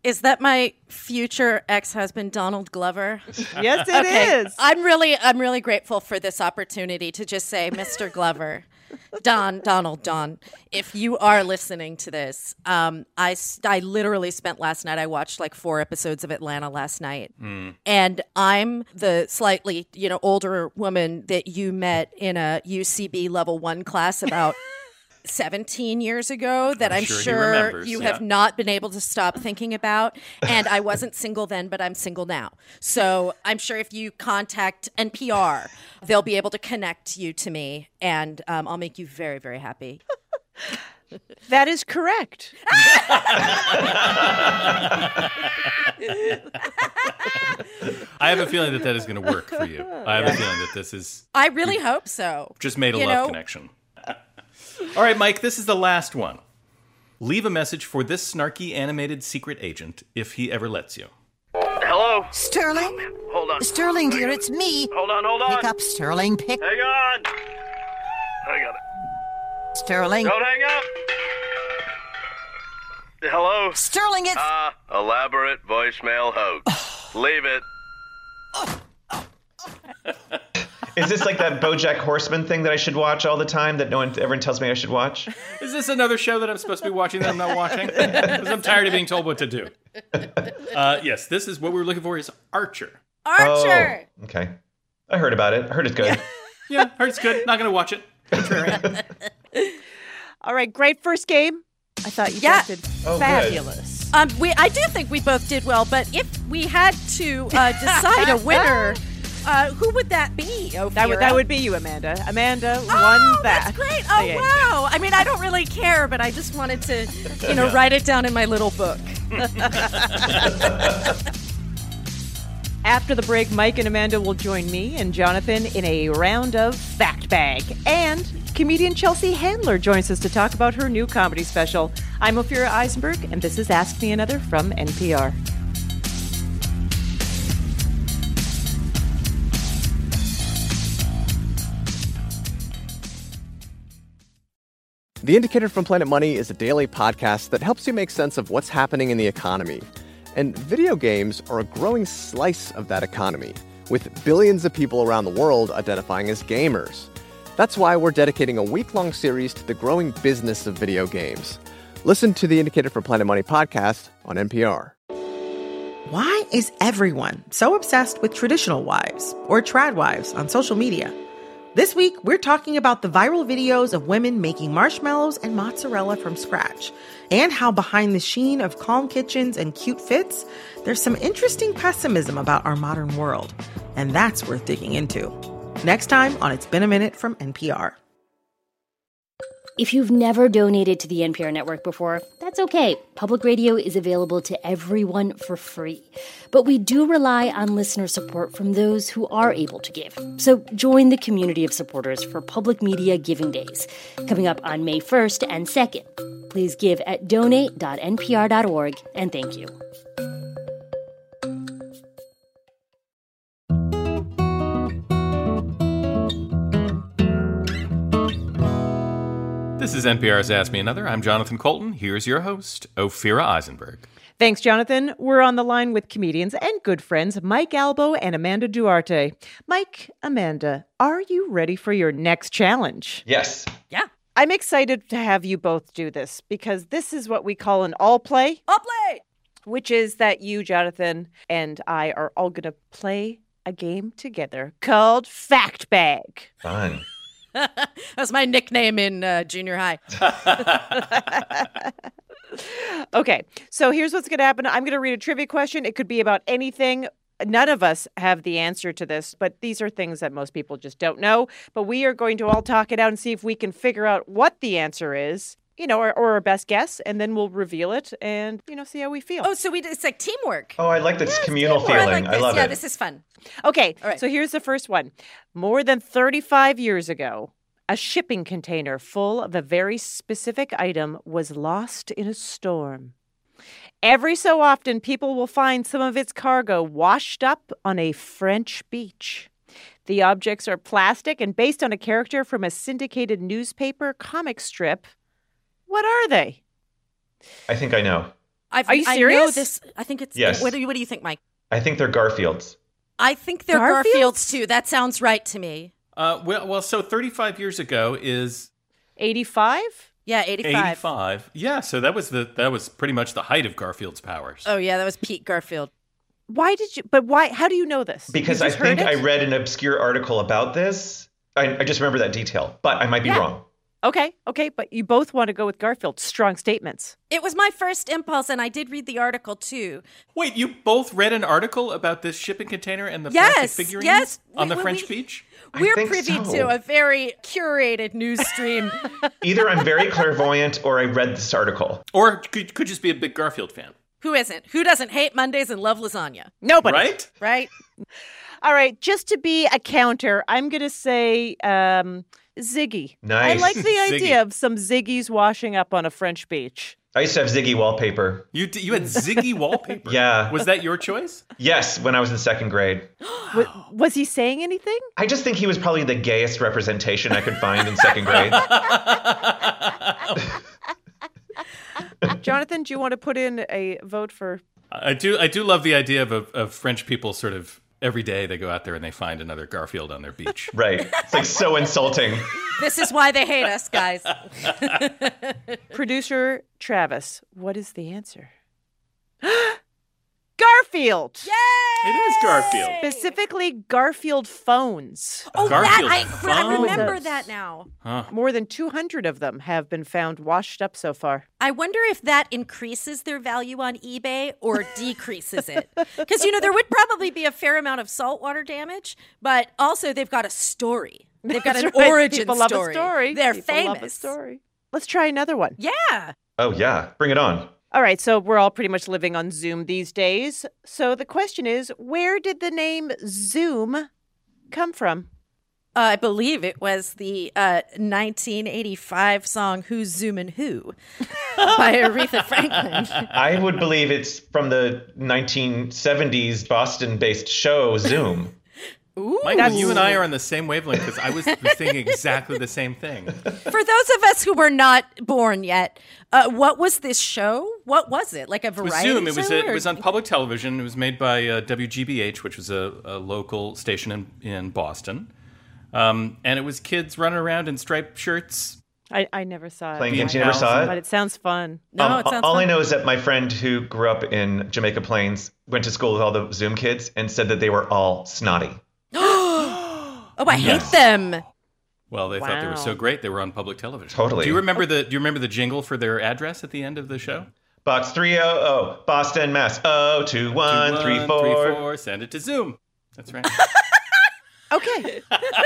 Is that my future ex-husband, Donald Glover? Yes, it okay. is. I'm really, I'm really grateful for this opportunity to just say, Mister Glover, Don, Donald, Don, if you are listening to this, um, I, I literally spent last night, I watched like four episodes of Atlanta last night. Mm. And I'm the slightly, you know, older woman that you met in a U C B level one class about seventeen years ago that I'm I'm sure he sure remembers, you yeah. have not been able to stop thinking about. And I wasn't single then, but I'm single now. So I'm sure if you contact N P R, they'll be able to connect you to me, and um, I'll make you very, very happy. That is correct. I have a feeling that that is going to work for you. I have a feeling that this is... I really hope so. Just made a You love know? connection. All right, Mike, this is the last one. Leave a message for this snarky animated secret agent if he ever lets you. Hello? Sterling? Hold on. Sterling, dear, it's me. Hold on, hold on. Pick up, Sterling. Pick. Hang on. I got it. Sterling. Don't hang up. Hello? Sterling, it's... Ah, elaborate voicemail hoax. Leave it. Is this like that BoJack Horseman thing that I should watch all the time that no one everyone tells me I should watch? Is this another show that I'm supposed to be watching that I'm not watching? Because I'm tired of being told what to do. Uh, yes, this is what we were looking for is Archer. Archer! Oh, okay. I heard about it. I heard it's good. Yeah, heard it's good. Not going to watch it. Contrarian. All right, great first game. I thought you Yeah. both did Oh, good. fabulous. Um, we, I do think we both did well, but if we had to uh, decide a winner, uh, who would that be, Ophira? That would that would be you, Amanda. Amanda Oh, won that. that's great. Oh, Okay. wow. I mean, I don't really care, but I just wanted to, you know, write it down in my little book. After the break, Mike and Amanda will join me and Jonathan in a round of Fact Bag. And comedian Chelsea Handler joins us to talk about her new comedy special. I'm Ophira Eisenberg, and this is Ask Me Another from N P R. The Indicator from Planet Money is a daily podcast that helps you make sense of what's happening in the economy. And video games are a growing slice of that economy, with billions of people around the world identifying as gamers. That's why we're dedicating a week-long series to the growing business of video games. Listen to the Indicator from Planet Money podcast on N P R. Why is everyone so obsessed with traditional wives or trad wives on social media? This week, we're talking about the viral videos of women making marshmallows and mozzarella from scratch, and how behind the sheen of calm kitchens and cute fits, there's some interesting pessimism about our modern world. And that's worth digging into. Next time on It's Been a Minute from N P R. If you've never donated to the N P R network before, that's okay. Public radio is available to everyone for free. But we do rely on listener support from those who are able to give. So join the community of supporters for Public Media Giving Days, coming up on May first and second. Please give at donate dot n p r dot org, and thank you. This is N P R's Ask Me Another. I'm Jonathan Colton. Here's your host, Ophira Eisenberg. Thanks, Jonathan. We're on the line with comedians and good friends Mike Albo and Amanda Duarte. Mike, Amanda, are you ready for your next challenge? Yes. Yeah. I'm excited to have you both do this because this is what we call an all play. All play! Which is that you, Jonathan, and I are all going to play a game together called Fact Bag. Fun. That's my nickname in uh, junior high. Okay, so here's what's going to happen. I'm going to read a trivia question. It could be about anything. None of us have the answer to this, but these are things that most people just don't know. But we are going to all talk it out and see if we can figure out what the answer is, you know, or, or our best guess, and then we'll reveal it and, you know, see how we feel. Oh, so we it's like teamwork. Oh, I like this Yes, communal teamwork. feeling. I, like I this. love yeah, it. this is fun. Okay, All right. so here's the first one. More than thirty-five years ago, a shipping container full of a very specific item was lost in a storm. Every so often, people will find some of its cargo washed up on a French beach. The objects are plastic and based on a character from a syndicated newspaper comic strip. What are they? I think I know. I've, Are you I know serious? this. I think it's. Yes. What do you, what do you think, Mike? I think they're Garfields. I think they're Garfields? Garfields too. That sounds right to me. Uh, well, well, so thirty-five years ago is eighty-five? Yeah, eighty-five. eighty-five. Yeah, so that was the that was pretty much the height of Garfield's powers. Oh yeah, that was Pete Garfield. Why did you? But why? How do you know this? Because You I just heard think it? I read an obscure article about this. I, I just remember that detail, but I might be Yeah. wrong. Okay, okay, but you both want to go with Garfield. Strong statements. It was my first impulse, and I did read the article too. Wait, you both read an article about this shipping container and the Yes, plastic figurines yes. on the We- French we- beach? We're think privy so. to a very curated news stream. Either I'm very clairvoyant or I read this article. Or could could just be a big Garfield fan. Who isn't? Who doesn't hate Mondays and love lasagna? Nobody. Right? Right? All right, just to be a counter, I'm going to say um, Ziggy. Nice. I like the Ziggy. idea of some Ziggies washing up on a French beach. I used to have Ziggy wallpaper. You d- you had Ziggy wallpaper. Yeah. Was that your choice? Yes, when I was in second grade. Was, was he saying anything? I just think he was probably the gayest representation I could find in second grade. Jonathan, do you want to put in a vote for? I do I do love the idea of, of of French people sort of every day they go out there and they find another Garfield on their beach. Right. It's like so insulting. This is why they hate us, guys. Producer Travis, what is the answer? Garfield. Yay! It is Garfield. Specifically, Garfield phones. Oh, Garfield that I, I phone. remember that now. Huh. More than two hundred of them have been found washed up so far. I wonder if that increases their value on eBay or decreases it. Because, you know, there would probably be a fair amount of saltwater damage, but also they've got a story. They've got That's an right. origin People love story. a story. They're People famous. love a story. Let's try another one. Yeah. Oh, yeah. Bring it on. All right, so we're all pretty much living on Zoom these days. So the question is, where did the name Zoom come from? Uh, I believe it was the uh, nineteen eighty-five song Who's Zoomin' Who by Aretha Franklin. I would believe it's from the nineteen seventies Boston-based show Zoom. Ooh. Michael, you and I are on the same wavelength because I was thinking exactly the same thing. For those of us who were not born yet, uh, what was this show? What was it? Like a It was variety Zoom. It was show? a, it or- was on public television. It was made by uh, W G B H, which was a, a local station in, in Boston. Um, and it was kids running around in striped shirts. I, I never saw it. Playing games. You never saw it? But it sounds fun. No, Um, it sounds all fun. I know is that my friend who grew up in Jamaica Plains went to school with all the Zoom kids and said that they were all snotty. Oh, I Yes. hate them. Well, they thought they were Wow. so great they were on public television. Totally. Do you remember the Do you remember the jingle for their address at the end of the show? Box three oh oh, Boston, Mass. Oh, two, one, Two, three, one, four. three, four. Send it to Zoom. That's right. Okay.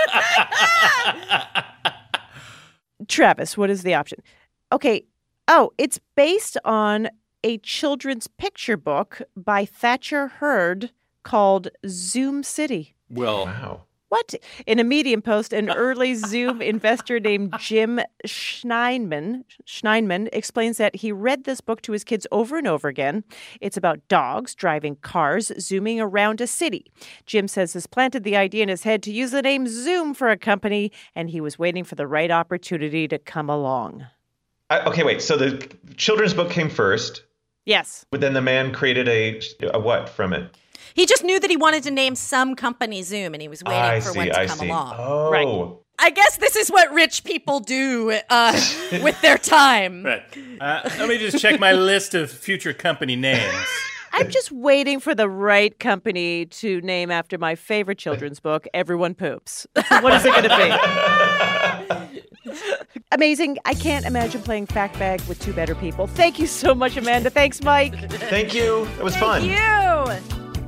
Travis, what is the option? Okay. Oh, it's based on a children's picture book by Thatcher Hurd called Zoom City. Well, Wow. What? In a Medium post, an early Zoom investor named Jim Schneinman, Schneinman explains that he read this book to his kids over and over again. It's about dogs driving cars, zooming around a city. Jim says this planted the idea in his head to use the name Zoom for a company, and he was waiting for the right opportunity to come along. I, okay, wait. So the children's book came first, Yes. but then the man created a, a what from it? He just knew that he wanted to name some company Zoom, and he was waiting I for see, one to I come see. along. Oh. Right. I guess this is what rich people do uh, with their time. right. Uh, let me just check my list of future company names. I'm just waiting for the right company to name after my favorite children's book, Everyone Poops. What is it going to be? Amazing. I can't imagine playing Fact Bag with two better people. Thank you so much, Amanda. Thanks, Mike. Thank you. It was fun. Thank you.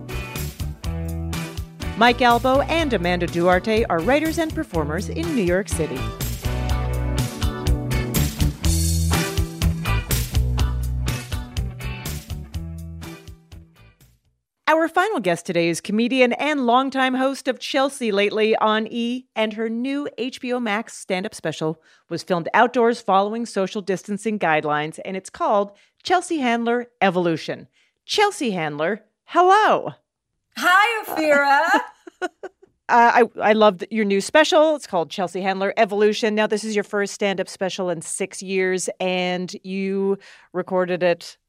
Mike Albo and Amanda Duarte are writers and performers in New York City. Our final guest today is comedian and longtime host of Chelsea Lately on E! And her new H B O Max stand-up special was filmed outdoors following social distancing guidelines, and it's called Chelsea Handler Evolution. Chelsea Handler, hello. Hi, Ophira. Uh, I I love your new special. It's called Chelsea Handler Evolution. Now, this is your first stand-up special in six years, and you recorded it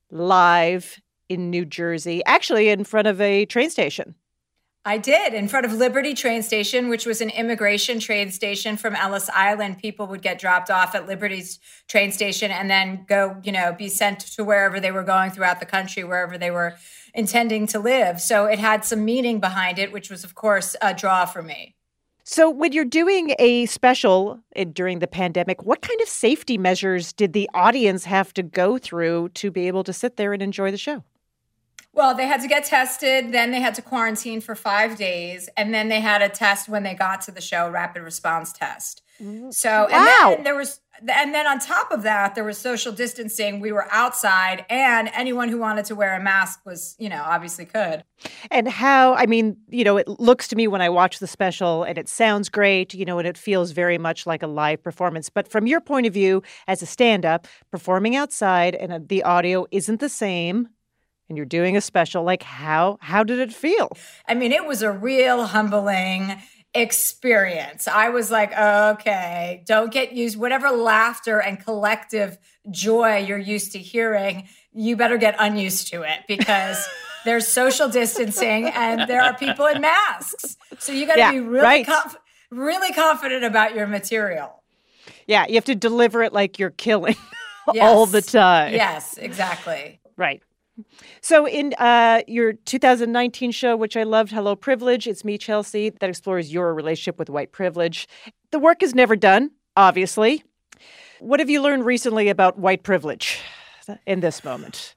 live in New Jersey, actually in front of a train station. I did, in front of Liberty train station, which was an immigration train station from Ellis Island. People would get dropped off at Liberty's train station and then go, you know, be sent to wherever they were going throughout the country, wherever they were intending to live. So it had some meaning behind it, which was, of course, a draw for me. So when you're doing a special uh, during the pandemic, what kind of safety measures did the audience have to go through to be able to sit there and enjoy the show? Well, they had to get tested, then they had to quarantine for five days, and then they had a test when they got to the show, rapid response test. So, and Wow. then there was, and then on top of that, there was social distancing. We were outside, and anyone who wanted to wear a mask was, you know, obviously could. And how, I mean, you know, it looks to me when I watch the special and it sounds great, you know, and it feels very much like a live performance. But from your point of view as a stand-up, performing outside and uh, the audio isn't the same, and you're doing a special, like how how did it feel? I mean, it was a real humbling experience. I was like, okay, don't get used, whatever laughter and collective joy you're used to hearing, you better get unused to it because there's social distancing and there are people in masks. So you got to Yeah, be really, right. conf- really confident about your material. Yeah, you have to deliver it like you're killing Yes. all the time. Yes, exactly. Right. So in uh, your two thousand nineteen show, which I loved, Hello Privilege, it's me, Chelsea, that explores your relationship with white privilege. The work is never done, obviously. What have you learned recently about white privilege in this moment?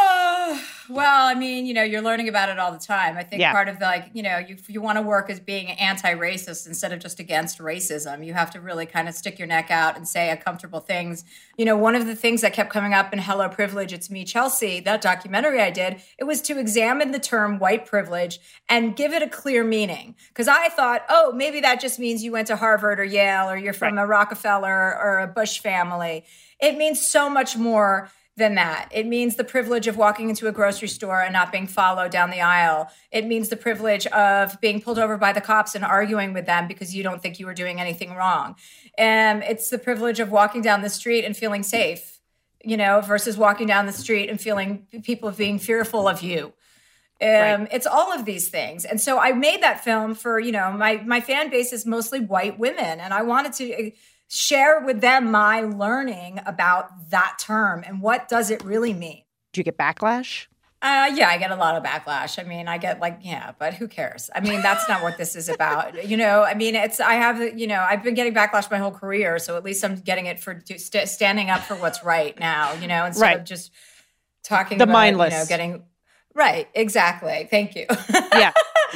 Oh, well, I mean, you know, you're learning about it all the time. I think Yeah. part of the, like, you know, you you want to work as being anti-racist instead of just against racism. You have to really kind of stick your neck out and say uncomfortable things. You know, one of the things that kept coming up in Hello Privilege, It's Me, Chelsea, that documentary I did, it was to examine the term white privilege and give it a clear meaning. Because I thought, oh, maybe that just means you went to Harvard or Yale or you're from a Rockefeller or a Bush family. It means so much more than that. It means the privilege of walking into a grocery store and not being followed down the aisle. It means the privilege of being pulled over by the cops and arguing with them because you don't think you were doing anything wrong. And it's the privilege of walking down the street and feeling safe, you know, versus walking down the street and feeling people being fearful of you. Um, Right. It's all of these things. And so I made that film for, you know, my, my fan base is mostly white women. And I wanted to share with them my learning about that term and what does it really mean. Do you get backlash? Uh, yeah, I get a lot of backlash. I mean, I get like, yeah, but who cares? I mean, that's not what this is about. You know, I mean, it's, I have, you know, I've been getting backlash my whole career. So at least I'm getting it for st- standing up for what's right now, you know, instead Right. of just talking The about, mindless. you know, getting, right, exactly. Thank you. Yeah.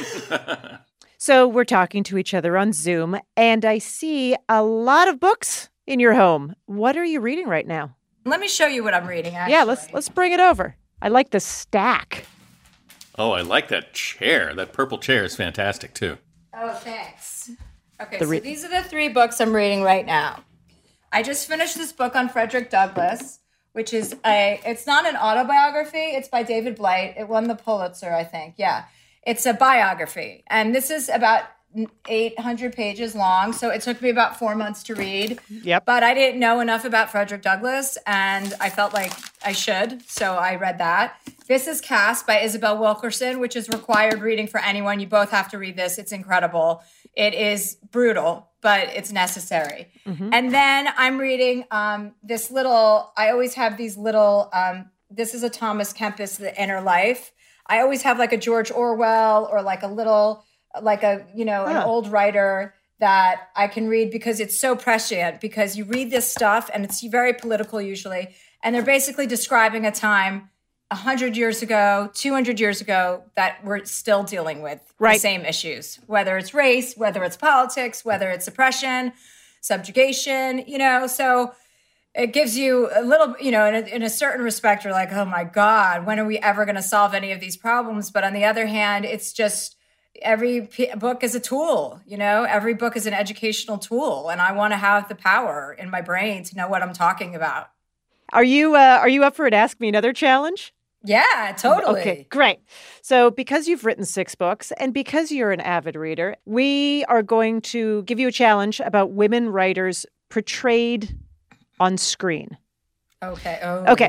So we're talking to each other on Zoom, and I see a lot of books in your home. What are you reading right now? Let me show you what I'm reading, actually. Yeah, let's let's bring it over. I like the stack. Oh, I like that chair. That purple chair is fantastic, too. Oh, thanks. Okay, The re- so these are the three books I'm reading right now. I just finished this book on Frederick Douglass, which is a, it's not an autobiography. It's by David Blight. It won the Pulitzer, I think. Yeah. It's a biography. And this is about eight hundred pages long. So it took me about four months to read. Yep. But I didn't know enough about Frederick Douglass, and I felt like I should. So I read that. This is Caste by Isabel Wilkerson, which is required reading for anyone. You both have to read this. It's incredible. It is brutal, but it's necessary. Mm-hmm. And then I'm reading um, this little, I always have these little, um, this is a Thomas Kempis, The Inner Life. I always have like a George Orwell or like a little, like a, you know, an Huh. old writer that I can read because it's so prescient, because you read this stuff and it's very political usually. And they're basically describing a time one hundred years ago, two hundred years ago, that we're still dealing with Right. the same issues, whether it's race, whether it's politics, whether it's oppression, subjugation, you know, so it gives you a little, you know, in a, in a certain respect, you're like, oh my God, when are we ever going to solve any of these problems? But on the other hand, it's just every p- book is a tool, you know, every book is an educational tool. And I want to have the power in my brain to know what I'm talking about. Are you uh, are you up for an Ask Me Another challenge? Yeah, totally. Okay, great. So because you've written six books and because you're an avid reader, we are going to give you a challenge about women writers portrayed on screen. Okay. Oh. Okay.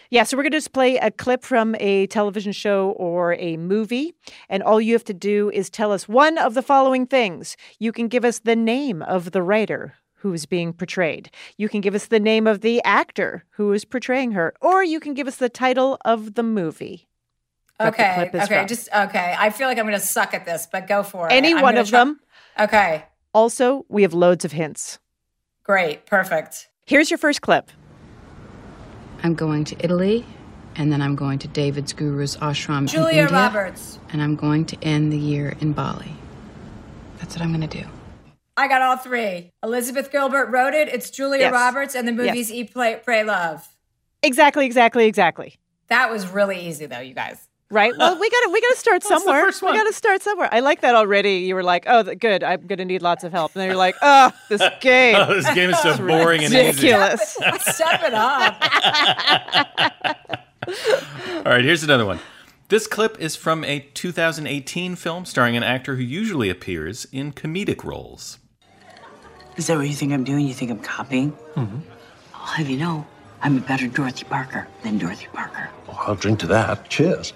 Yeah, so we're going to just play a clip from a television show or a movie, and all you have to do is tell us one of the following things. You can give us the name of the writer who is being portrayed. You can give us the name of the actor who is portraying her, or you can give us the title of the movie. Okay, okay, from. just okay. I feel like I'm going to suck at this, but go for it. Any I'm one of try- them. Okay. Also, we have loads of hints. Great, perfect. Here's your first clip. I'm going to Italy, and then I'm going to David's Guru's ashram Julia in India, Roberts. And I'm going to end the year in Bali. That's what I'm going to do. I got all three. Elizabeth Gilbert wrote it. It's Julia Yes. Roberts, and the movie's Yes. Eat, Play, Pray, Love. Exactly, exactly, exactly. That was really easy, though, you guys. Right. Well, we got to we got to start What's the somewhere. first one? We got to start somewhere. I like that already. You were like, "Oh, th- good. I'm going to need lots of help." And then you're like, "Oh, this game. Oh, this game is so It's boring and easy." ridiculous." Step it up. All right, here's another one. This clip is from a two thousand eighteen film starring an actor who usually appears in comedic roles. Is that what you think I'm doing? You think I'm copying? Mm-hmm. I'll have you know, I'm a better Dorothy Parker than Dorothy Parker. Oh, I'll drink to that. Cheers.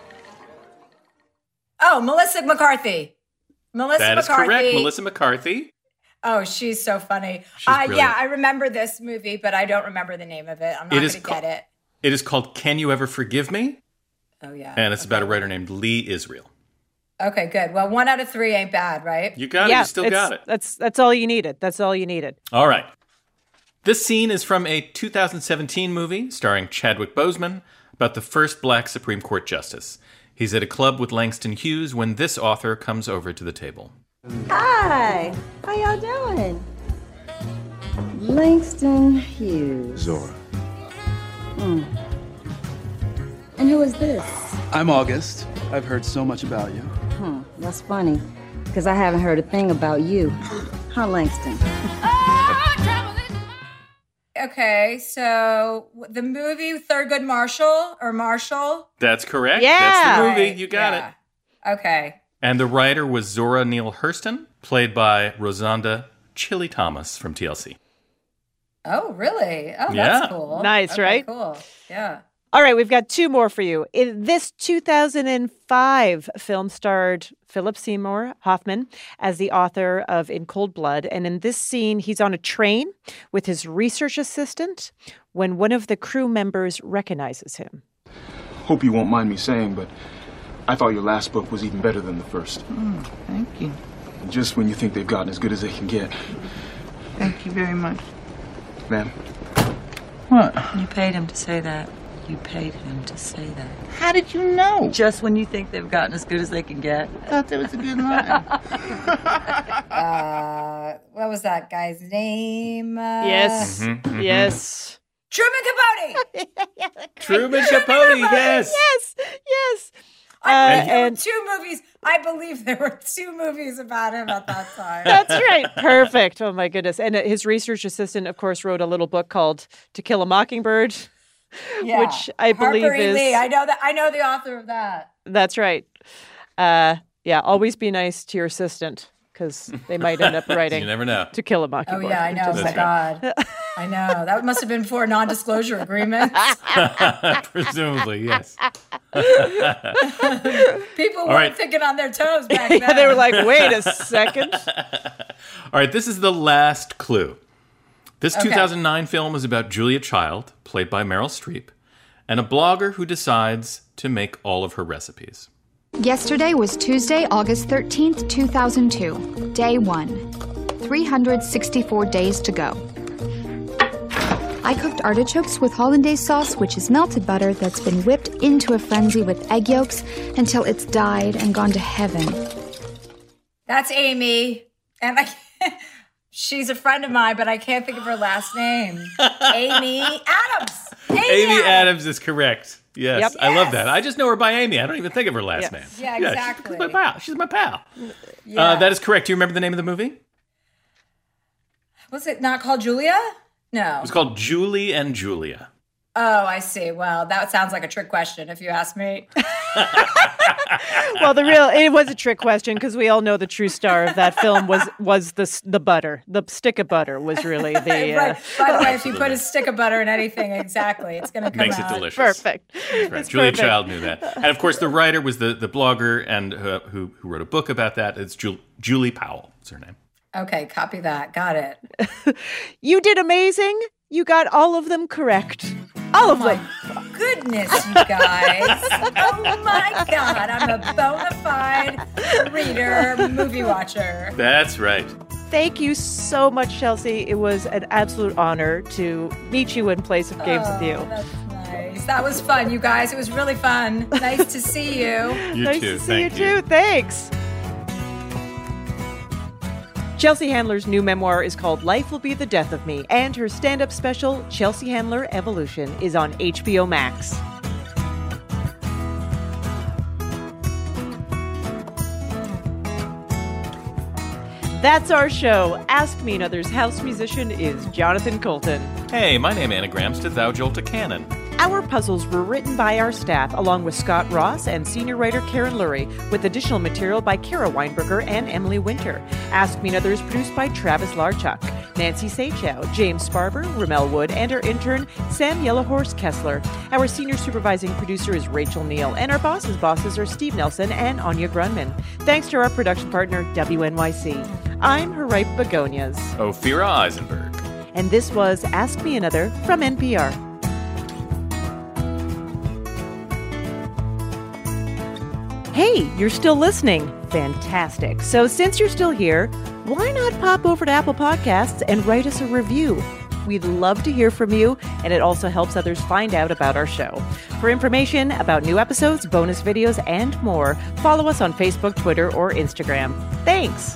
Oh, Melissa McCarthy. Melissa That is McCarthy. correct. Melissa McCarthy. Oh, she's so funny. She's Uh, yeah, brilliant. I remember this movie, but I don't remember the name of it. I'm not It going is to ca- get it. It is called Can You Ever Forgive Me? Oh, yeah. And it's about a writer named Lee Israel. Okay, good. Well, one out of three ain't bad, right? You got it. Yeah, You still it's- got it. That's that's all you needed. That's all you needed. All right. This scene is from a two thousand seventeen movie starring Chadwick Boseman about the first black Supreme Court justice. He's at a club with Langston Hughes when this author comes over to the table. Hi, how y'all doing? Langston Hughes. Zora. Hmm. And who is this? I'm August. I've heard so much about you. Hmm, that's funny, because I haven't heard a thing about you. Huh, Langston? Okay, so the movie Thurgood Marshall or Marshall? That's correct. Yeah. That's the movie. Right, You got yeah. it. Okay. And the writer was Zora Neale Hurston, played by Rosanda Chili Thomas from T L C. Oh, really? Oh, Yeah. that's cool. Nice, Okay, right? Cool. Yeah. All right, we've got two more for you. In this two thousand five film starred Philip Seymour Hoffman as the author of In Cold Blood. And in this scene, he's on a train with his research assistant when one of the crew members recognizes him. Hope you won't mind me saying, but I thought your last book was even better than the first. Mm, thank you. Just when you think they've gotten as good as they can get. Thank you very much. Ma'am, What? You paid him to say that. You paid him to say that. How did you know? Just when you think they've gotten as good as they can get. I thought that was a good line. Uh, what was that guy's name? Uh, Yes. Mhm, mhm. Yes. Truman Capote. Truman Capote, yes. Yes. Yes. I Uh, believe there and- were two movies. I believe there were two movies about him at that time. That's right. Perfect. Oh, my goodness. And uh, his research assistant, of course, wrote a little book called To Kill a Mockingbird, Yeah. which I believe Harper E. is. Lee. I know that. I know the author of that. That's right. Uh, yeah, always be nice to your assistant because they might end up writing You never know. To Kill a Oh Mockingbird. yeah, I know. Just Oh saying. God, I know. That must have been for non-disclosure agreements. Presumably, yes. People All weren't right. thinking on their toes back then. Yeah, they were like, wait a second. All right, this is the last clue. This Okay. two thousand nine film is about Julia Child, played by Meryl Streep, and a blogger who decides to make all of her recipes. Yesterday was Tuesday, August thirteenth, two thousand two. Day one. three hundred sixty-four days to go. I cooked artichokes with hollandaise sauce, which is melted butter that's been whipped into a frenzy with egg yolks until it's dyed and gone to heaven. That's Amy, and I, she's a friend of mine, but I can't think of her last name. Amy Adams. Amy, Amy Adams. Adams is correct. Yes, Yep. I love that. I just know her by Amy. I don't even think of her last Yes. name. Yeah, she's- exactly. She's my pal. She's my pal. Yeah. Uh, that is correct. Do you remember the name of the movie? Was it not called Julia? No. It was called Julie and Julia. Oh, I see. Well, that sounds like a trick question, if you ask me. Well, the real it was a trick question because we all know the true star of that film was was the the butter, the stick of butter was really the. Uh... right. By the way, if you put a stick of butter in anything, exactly, it's going to come Makes out. it delicious. Perfect. That's right. It's Julia perfect. Child knew that, and of course, the writer was the the blogger and uh, who who wrote a book about that. It's Ju- Julie Powell. Is her name. Okay, copy that. Got it. You did amazing. You got all of them correct. All of oh them. Goodness, you guys. Oh my God. I'm a bona fide reader, movie watcher. That's right. Thank you so much, Chelsea. It was an absolute honor to meet you and play some games oh, with you. That's nice. That was fun, you guys. It was really fun. Nice to see you. You nice too. to see Thank you, you too. Thanks. Chelsea Handler's new memoir is called Life Will Be the Death of Me, and her stand-up special, Chelsea Handler Evolution, is on H B O Max. That's our show. Ask Me Another's house musician is Jonathan Colton. Hey, my name anagrams to Thou Jolta Cannon. Our puzzles were written by our staff, along with Scott Ross and senior writer Karen Lurie, with additional material by Kara Weinberger and Emily Winter. Ask Me Another is produced by Travis Larchuk, Nancy Seychow, James Sparber, Ramel Wood, and our intern, Sam Yellowhorse Kessler. Our senior supervising producer is Rachel Neal, and our bosses' bosses are Steve Nelson and Anya Grunman. Thanks to our production partner, W N Y C. I'm her ripe begonias. Ophira Eisenberg. And this was Ask Me Another from N P R. Hey, you're still listening. Fantastic. So since you're still here, why not pop over to Apple Podcasts and write us a review? We'd love to hear from you, and it also helps others find out about our show. For information about new episodes, bonus videos, and more, follow us on Facebook, Twitter, or Instagram. Thanks.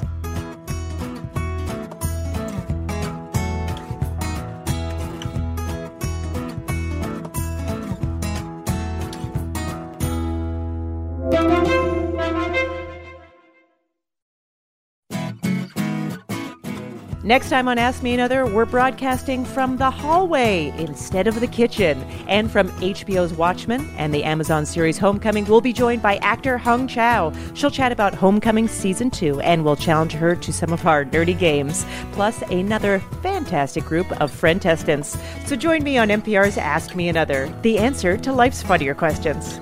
Next time on Ask Me Another, we're broadcasting from the hallway instead of the kitchen. And from H B O's Watchmen and the Amazon series Homecoming, we'll be joined by actor Hung Chow. She'll chat about Homecoming Season two, and we'll challenge her to some of our nerdy games, plus another fantastic group of friend-testants. So join me on N P R's Ask Me Another, the answer to life's funnier questions.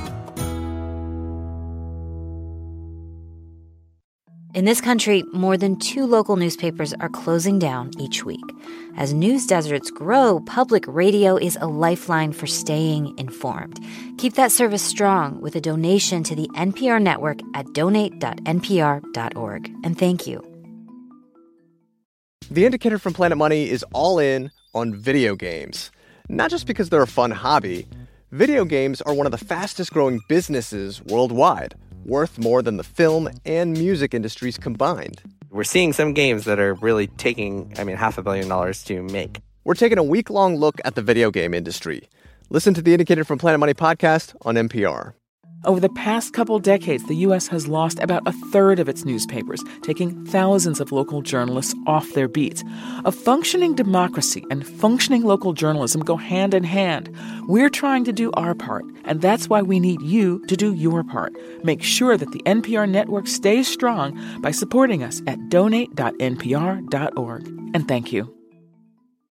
In this country, more than two local newspapers are closing down each week. As news deserts grow, public radio is a lifeline for staying informed. Keep that service strong with a donation to the N P R network at donate dot n p r dot org. And thank you. The Indicator from Planet Money is all in on video games. Not just because they're a fun hobby. Video games are one of the fastest growing businesses worldwide, worth more than the film and music industries combined. We're seeing some games that are really taking, I mean, half a billion dollars to make. We're taking a week-long look at the video game industry. Listen to the Indicator from Planet Money podcast on N P R. Over the past couple decades, the U S has lost about a third of its newspapers, taking thousands of local journalists off their beats. A functioning democracy and functioning local journalism go hand in hand. We're trying to do our part, and that's why we need you to do your part. Make sure that the N P R network stays strong by supporting us at donate dot n p r dot org. And thank you.